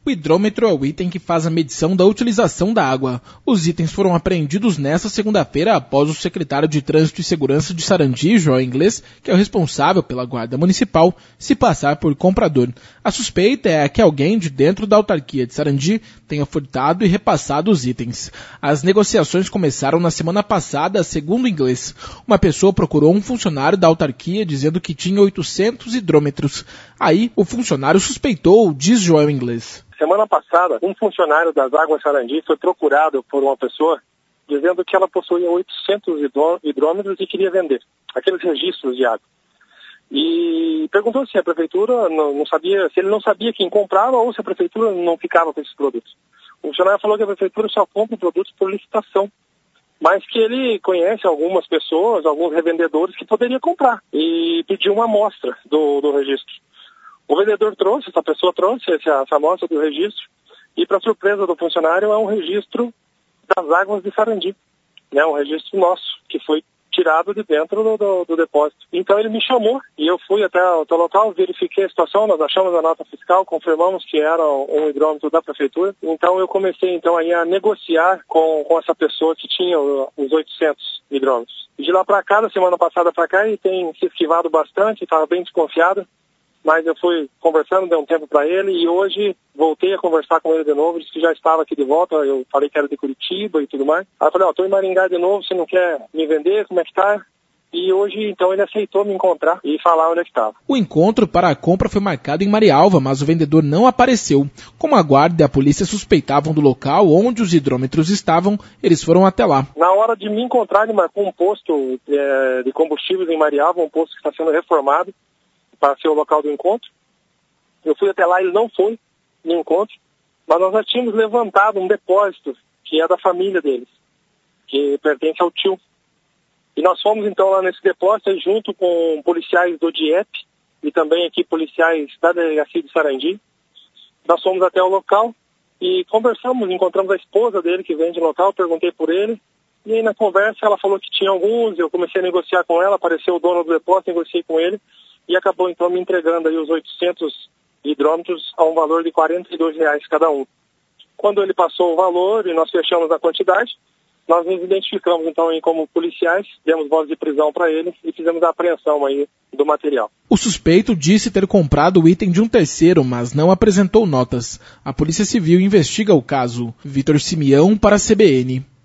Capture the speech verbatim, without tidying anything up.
O hidrômetro é o item que faz a medição da utilização da água. Os itens foram apreendidos nesta segunda-feira após o secretário de Trânsito e Segurança de Sarandi, João Inglês, que é o responsável pela Guarda Municipal, se passar por comprador. A suspeita é que alguém de dentro da autarquia de Sarandi tenha furtado e repassado os itens. As negociações começaram na semana passada, segundo Inglês. Uma pessoa procurou um funcionário da autarquia dizendo que tinha oitocentos hidrômetros. Aí, o funcionário suspeitou, diz João Inglês. Semana passada, um funcionário das Águas Sarandi foi procurado por uma pessoa dizendo que ela possuía oitocentos hidrômetros e queria vender aqueles registros de água. E perguntou se a prefeitura não, não sabia, se ele não sabia quem comprava ou se a prefeitura não ficava com esses produtos. O funcionário falou que a prefeitura só compra produtos por licitação, mas que ele conhece algumas pessoas, alguns revendedores que poderiam comprar e pediu uma amostra do, do registro. O vendedor trouxe, essa pessoa trouxe essa, essa amostra do registro e, para surpresa do funcionário, é um registro das águas de Sarandi, né, um registro nosso, que foi tirado de dentro do, do, do depósito. Então ele me chamou e eu fui até o local, verifiquei a situação, nós achamos a nota fiscal, confirmamos que era um hidrômetro da prefeitura. Então eu comecei então aí a negociar com, com essa pessoa que tinha os oitocentos hidrômetros. De lá para cá, da semana passada para cá, ele tem se esquivado bastante, estava bem desconfiado. Mas eu fui conversando, dei um tempo para ele e hoje voltei a conversar com ele de novo, disse que já estava aqui de volta, eu falei que era de Curitiba e tudo mais. Aí eu falei, ó, tô em Maringá de novo, você não quer me vender, como é que tá? E hoje, então, ele aceitou me encontrar e falar onde é que estava. O encontro para a compra foi marcado em Marialva, mas o vendedor não apareceu. Como a guarda e a polícia suspeitavam do local onde os hidrômetros estavam, eles foram até lá. Na hora de me encontrar, ele marcou um posto é, de combustíveis em Marialva, um posto que está sendo reformado para ser o local do encontro. Eu fui até lá, ele não foi no encontro, mas nós já tínhamos levantado um depósito que é da família deles, que pertence ao tio. E nós fomos então lá nesse depósito junto com policiais do D I E P e também aqui policiais da delegacia de Sarandi. Nós fomos até o local e conversamos, encontramos a esposa dele que vende no local, perguntei por ele. E aí na conversa ela falou que tinha alguns, eu comecei a negociar com ela, apareceu o dono do depósito, negociei com ele. E acabou, então, me entregando aí os oitocentos hidrômetros a um valor de quarenta e dois reais cada um. Quando ele passou o valor e nós fechamos a quantidade, nós nos identificamos, então, aí como policiais, demos voz de prisão para ele e fizemos a apreensão aí do material. O suspeito disse ter comprado o item de um terceiro, mas não apresentou notas. A Polícia Civil investiga o caso. Vitor Simeão para a C B N.